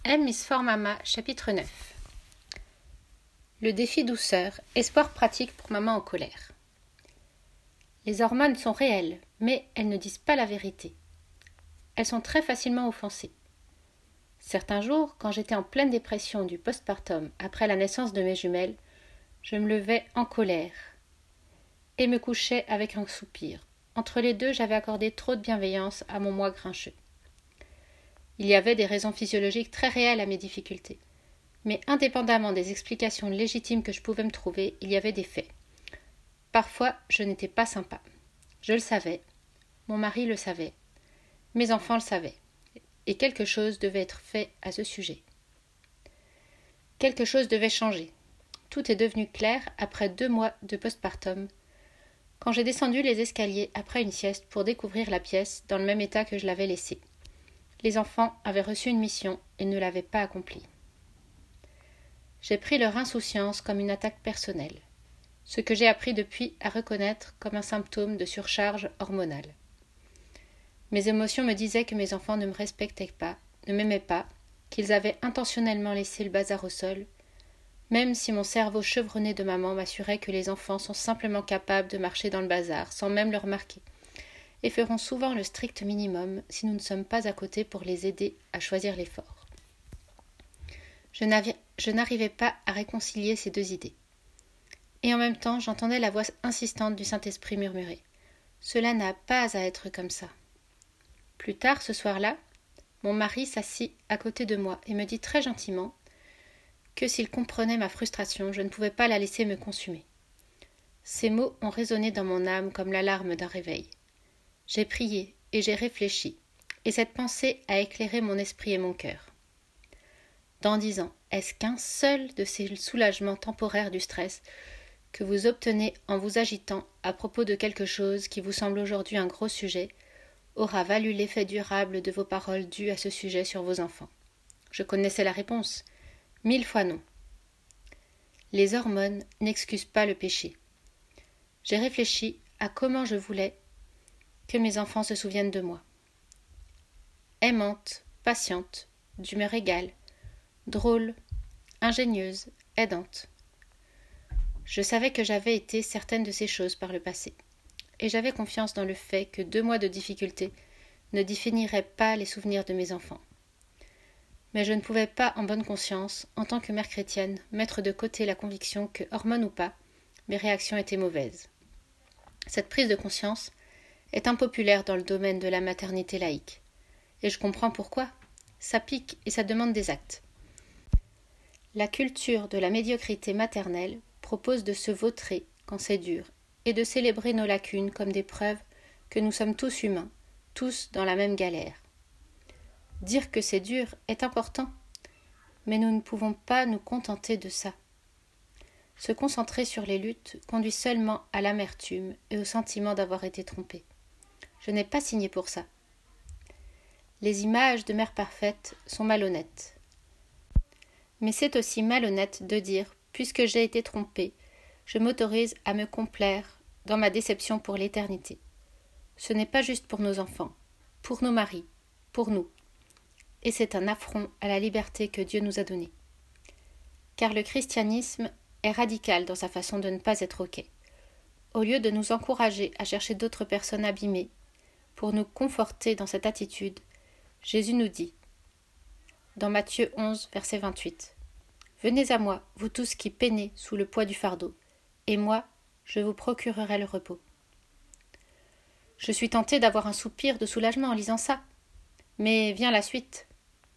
M is for Mama, chapitre 9. Le défi douceur, espoir pratique pour maman en colère. Les hormones sont réelles, mais elles ne disent pas la vérité. Elles sont très facilement offensées. Certains jours, quand j'étais en pleine dépression du postpartum après la naissance de mes jumelles, je me levais en colère et me couchais avec un soupir. Entre les deux, j'avais accordé trop de bienveillance à mon moi grincheux. Il y avait des raisons physiologiques très réelles à mes difficultés. Mais indépendamment des explications légitimes que je pouvais me trouver, il y avait des faits. Parfois, je n'étais pas sympa. Je le savais. Mon mari le savait. Mes enfants le savaient. Et quelque chose devait être fait à ce sujet. Quelque chose devait changer. Tout est devenu clair après 2 mois de postpartum, quand j'ai descendu les escaliers après une sieste pour découvrir la pièce dans le même état que je l'avais laissée. Les enfants avaient reçu une mission et ne l'avaient pas accomplie. J'ai pris leur insouciance comme une attaque personnelle, ce que j'ai appris depuis à reconnaître comme un symptôme de surcharge hormonale. Mes émotions me disaient que mes enfants ne me respectaient pas, ne m'aimaient pas, qu'ils avaient intentionnellement laissé le bazar au sol, même si mon cerveau chevronné de maman m'assurait que les enfants sont simplement capables de marcher dans le bazar sans même le remarquer, et feront souvent le strict minimum si nous ne sommes pas à côté pour les aider à choisir l'effort. Je n'arrivais pas à réconcilier ces deux idées. Et en même temps, j'entendais la voix insistante du Saint-Esprit murmurer « Cela n'a pas à être comme ça ». Plus tard, ce soir-là, mon mari s'assit à côté de moi et me dit très gentiment que s'il comprenait ma frustration, je ne pouvais pas la laisser me consumer. Ces mots ont résonné dans mon âme comme l'alarme d'un réveil. J'ai prié et j'ai réfléchi, et cette pensée a éclairé mon esprit et mon cœur. Dans 10 ans, est-ce qu'un seul de ces soulagements temporaires du stress que vous obtenez en vous agitant à propos de quelque chose qui vous semble aujourd'hui un gros sujet aura valu l'effet durable de vos paroles dues à ce sujet sur vos enfants? Je connaissais la réponse. 1000 fois non. Les hormones n'excusent pas le péché. J'ai réfléchi à comment je voulais que mes enfants se souviennent de moi. Aimante, patiente, d'humeur égale, drôle, ingénieuse, aidante. Je savais que j'avais été certaine de ces choses par le passé, et j'avais confiance dans le fait que 2 mois de difficultés ne définiraient pas les souvenirs de mes enfants. Mais je ne pouvais pas, en bonne conscience, en tant que mère chrétienne, mettre de côté la conviction que, hormones ou pas, mes réactions étaient mauvaises. Cette prise de conscience est impopulaire dans le domaine de la maternité laïque. Et je comprends pourquoi. Ça pique et ça demande des actes. La culture de la médiocrité maternelle propose de se vautrer quand c'est dur et de célébrer nos lacunes comme des preuves que nous sommes tous humains, tous dans la même galère. Dire que c'est dur est important, mais nous ne pouvons pas nous contenter de ça. Se concentrer sur les luttes conduit seulement à l'amertume et au sentiment d'avoir été trompé. Je n'ai pas signé pour ça. Les images de mère parfaite sont malhonnêtes. Mais c'est aussi malhonnête de dire, puisque j'ai été trompée, je m'autorise à me complaire dans ma déception pour l'éternité. Ce n'est pas juste pour nos enfants, pour nos maris, pour nous. Et c'est un affront à la liberté que Dieu nous a donnée. Car le christianisme est radical dans sa façon de ne pas être OK. Au lieu de nous encourager à chercher d'autres personnes abîmées, pour nous conforter dans cette attitude, Jésus nous dit, dans Matthieu 11, verset 28, « Venez à moi, vous tous qui peinez sous le poids du fardeau, et moi, je vous procurerai le repos. » Je suis tentée d'avoir un soupir de soulagement en lisant ça, mais vient la suite.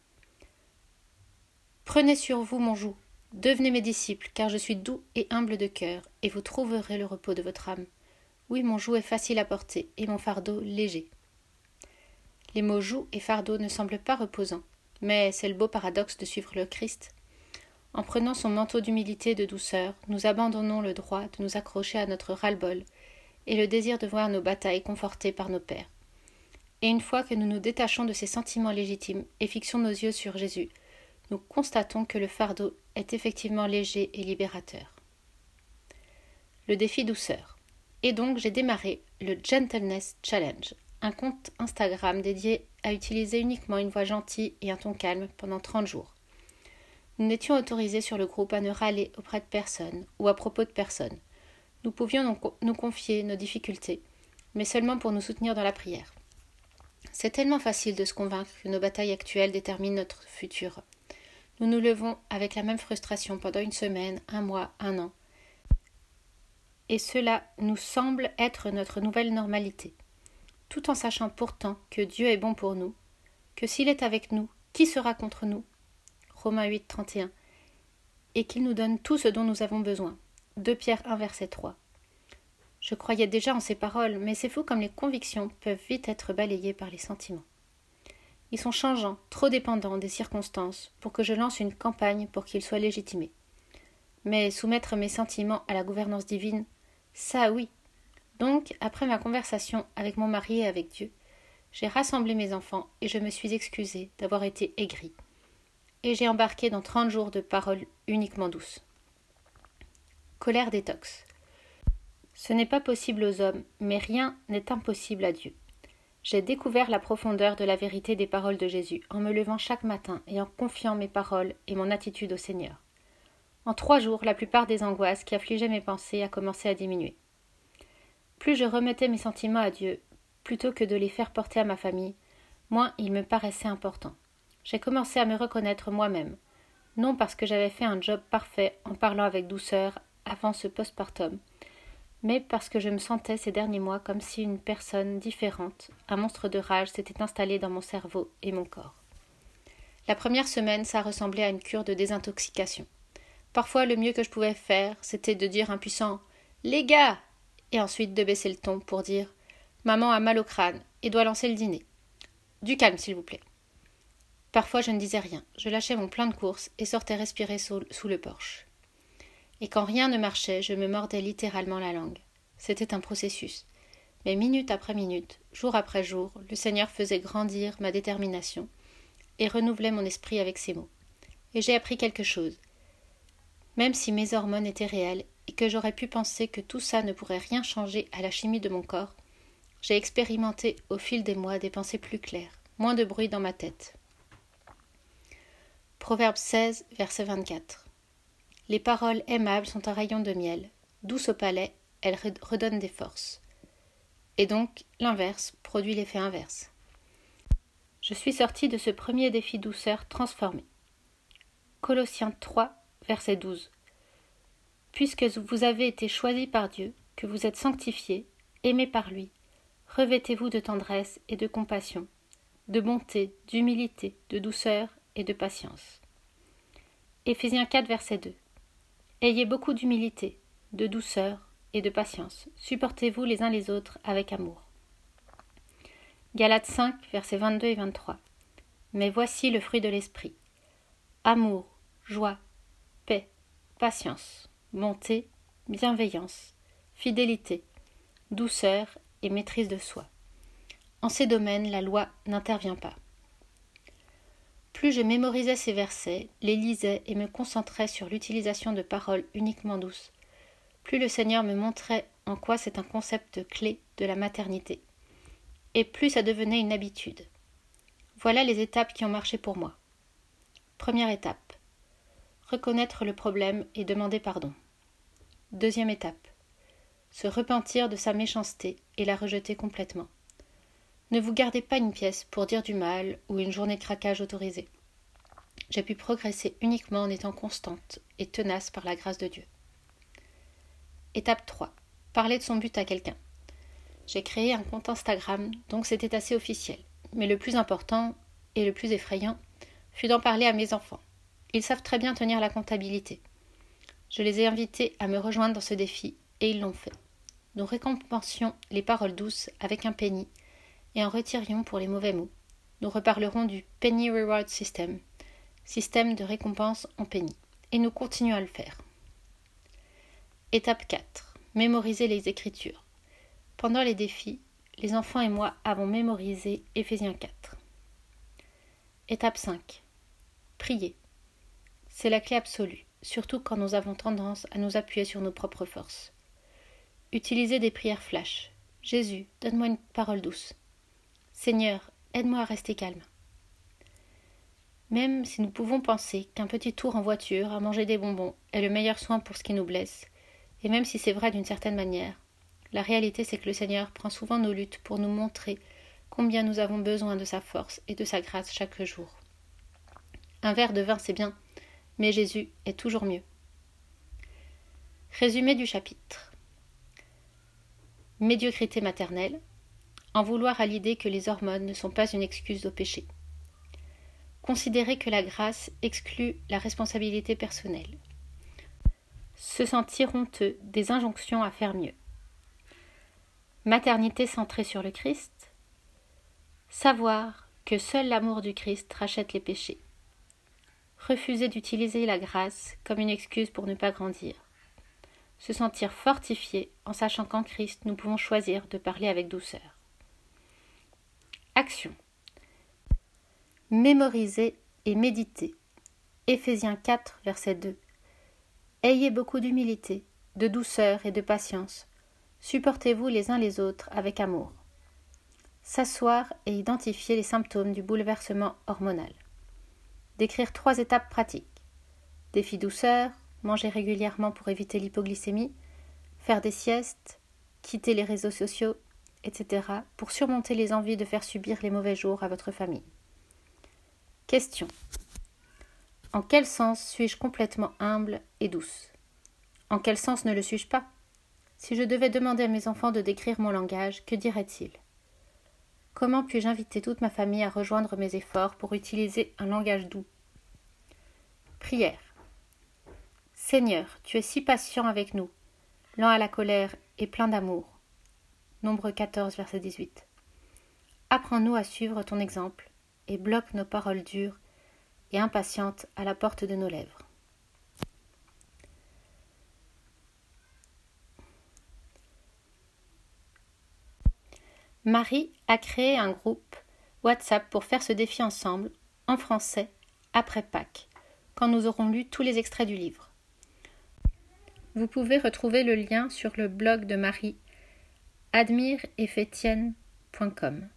« Prenez sur vous mon joug, devenez mes disciples, car je suis doux et humble de cœur, et vous trouverez le repos de votre âme. Oui, mon joug est facile à porter, et mon fardeau léger. » Les mots joug et fardeau ne semblent pas reposants, mais c'est le beau paradoxe de suivre le Christ. En prenant son manteau d'humilité et de douceur, nous abandonnons le droit de nous accrocher à notre ras-le-bol et le désir de voir nos batailles confortées par nos pères. Et une fois que nous nous détachons de ces sentiments légitimes et fixons nos yeux sur Jésus, nous constatons que le fardeau est effectivement léger et libérateur. Le défi douceur. Et donc j'ai démarré le Gentleness Challenge, un compte Instagram dédié à utiliser uniquement une voix gentille et un ton calme pendant 30 jours. Nous n'étions autorisés sur le groupe à ne râler auprès de personne ou à propos de personne. Nous pouvions nous confier nos difficultés, mais seulement pour nous soutenir dans la prière. C'est tellement facile de se convaincre que nos batailles actuelles déterminent notre futur. Nous nous levons avec la même frustration pendant une semaine, un mois, un an. Et cela nous semble être notre nouvelle normalité. Tout en sachant pourtant que Dieu est bon pour nous, que s'il est avec nous, qui sera contre nous? Romains 8, 31. Et qu'il nous donne tout ce dont nous avons besoin. 2 Pierre 1, verset 3. Je croyais déjà en ces paroles, mais c'est fou comme les convictions peuvent vite être balayées par les sentiments. Ils sont changeants, trop dépendants des circonstances, pour que je lance une campagne pour qu'ils soient légitimés. Mais soumettre mes sentiments à la gouvernance divine, ça oui. Donc, après ma conversation avec mon mari et avec Dieu, j'ai rassemblé mes enfants et je me suis excusée d'avoir été aigrie. Et j'ai embarqué dans 30 jours de paroles uniquement douces. Colère détox. Ce n'est pas possible aux hommes, mais rien n'est impossible à Dieu. J'ai découvert la profondeur de la vérité des paroles de Jésus en me levant chaque matin et en confiant mes paroles et mon attitude au Seigneur. En 3 jours, la plupart des angoisses qui affligeaient mes pensées a commencé à diminuer. Plus je remettais mes sentiments à Dieu, plutôt que de les faire porter à ma famille, moins il me paraissait important. J'ai commencé à me reconnaître moi-même, non parce que j'avais fait un job parfait en parlant avec douceur avant ce postpartum, mais parce que je me sentais ces derniers mois comme si une personne différente, un monstre de rage, s'était installé dans mon cerveau et mon corps. La première semaine, ça ressemblait à une cure de désintoxication. Parfois, le mieux que je pouvais faire, c'était de dire impuissant « Les gars !» et ensuite de baisser le ton pour dire « Maman a mal au crâne et doit lancer le dîner. Du calme, s'il vous plaît. » Parfois, je ne disais rien. Je lâchais mon plein de courses et sortais respirer sous le porche. Et quand rien ne marchait, je me mordais littéralement la langue. C'était un processus. Mais minute après minute, jour après jour, le Seigneur faisait grandir ma détermination et renouvelait mon esprit avec ses mots. Et j'ai appris quelque chose. Même si mes hormones étaient réelles et que j'aurais pu penser que tout ça ne pourrait rien changer à la chimie de mon corps, j'ai expérimenté au fil des mois des pensées plus claires, moins de bruit dans ma tête. Proverbe 16, verset 24. Les paroles aimables sont un rayon de miel, douces au palais, elles redonnent des forces. Et donc, l'inverse produit l'effet inverse. Je suis sortie de ce premier défi douceur transformé. Colossiens 3, verset 12. Puisque vous avez été choisis par Dieu, que vous êtes sanctifiés, aimés par lui, revêtez-vous de tendresse et de compassion, de bonté, d'humilité, de douceur et de patience. Éphésiens 4, verset 2. Ayez beaucoup d'humilité, de douceur et de patience. Supportez-vous les uns les autres avec amour. Galates 5, versets 22 et 23. Mais voici le fruit de l'esprit. Amour, joie, paix, patience, bonté, bienveillance, fidélité, douceur et maîtrise de soi. En ces domaines, la loi n'intervient pas. Plus je mémorisais ces versets, les lisais et me concentrais sur l'utilisation de paroles uniquement douces, plus le Seigneur me montrait en quoi c'est un concept clé de la maternité, et plus ça devenait une habitude. Voilà les étapes qui ont marché pour moi. Première étape. Reconnaître le problème et demander pardon. Deuxième étape. Se repentir de sa méchanceté et la rejeter complètement. Ne vous gardez pas une pièce pour dire du mal ou une journée de craquage autorisée. J'ai pu progresser uniquement en étant constante et tenace par la grâce de Dieu. Étape 3. Parler de son but à quelqu'un. J'ai créé un compte Instagram, donc c'était assez officiel. Mais le plus important, et le plus effrayant, fut d'en parler à mes enfants. Ils savent très bien tenir la comptabilité. Je les ai invités à me rejoindre dans ce défi, et ils l'ont fait. Nous récompensions les paroles douces avec un penny, et en retirions pour les mauvais mots. Nous reparlerons du Penny Reward System, système de récompense en penny, et nous continuons à le faire. Étape 4. Mémoriser les Écritures. Pendant les défis, les enfants et moi avons mémorisé Éphésiens 4. Étape 5. Prier. C'est la clé absolue, surtout quand nous avons tendance à nous appuyer sur nos propres forces. Utilisez des prières flash. Jésus, donne-moi une parole douce. Seigneur, aide-moi à rester calme. Même si nous pouvons penser qu'un petit tour en voiture à manger des bonbons est le meilleur soin pour ce qui nous blesse, et même si c'est vrai d'une certaine manière, la réalité c'est que le Seigneur prend souvent nos luttes pour nous montrer combien nous avons besoin de sa force et de sa grâce chaque jour. Un verre de vin c'est bien, mais Jésus est toujours mieux. Résumé du chapitre. Médiocrité maternelle, en vouloir à l'idée que les hormones ne sont pas une excuse au péché. Considérer que la grâce exclut la responsabilité personnelle. Se sentir honteux des injonctions à faire mieux. Maternité centrée sur le Christ. Savoir que seul l'amour du Christ rachète les péchés. Refuser d'utiliser la grâce comme une excuse pour ne pas grandir. Se sentir fortifié en sachant qu'en Christ nous pouvons choisir de parler avec douceur. Action. Mémoriser et méditer. Éphésiens 4, verset 2. Ayez beaucoup d'humilité, de douceur et de patience. Supportez-vous les uns les autres avec amour. S'asseoir et identifier les symptômes du bouleversement hormonal. Décrire 3 étapes pratiques. Défi douceur, manger régulièrement pour éviter l'hypoglycémie, faire des siestes, quitter les réseaux sociaux, etc. pour surmonter les envies de faire subir les mauvais jours à votre famille. Question. En quel sens suis-je complètement humble et douce? En quel sens ne le suis-je pas? Si je devais demander à mes enfants de décrire mon langage, que diraient-ils? Comment puis-je inviter toute ma famille à rejoindre mes efforts pour utiliser un langage doux? Prière. Seigneur, tu es si patient avec nous, lent à la colère et plein d'amour. Nombre 14, verset 18. Apprends-nous à suivre ton exemple et bloque nos paroles dures et impatientes à la porte de nos lèvres. Marie a créé un groupe WhatsApp pour faire ce défi ensemble, en français, après Pâques, quand nous aurons lu tous les extraits du livre. Vous pouvez retrouver le lien sur le blog de Marie, admireetfetienne.com.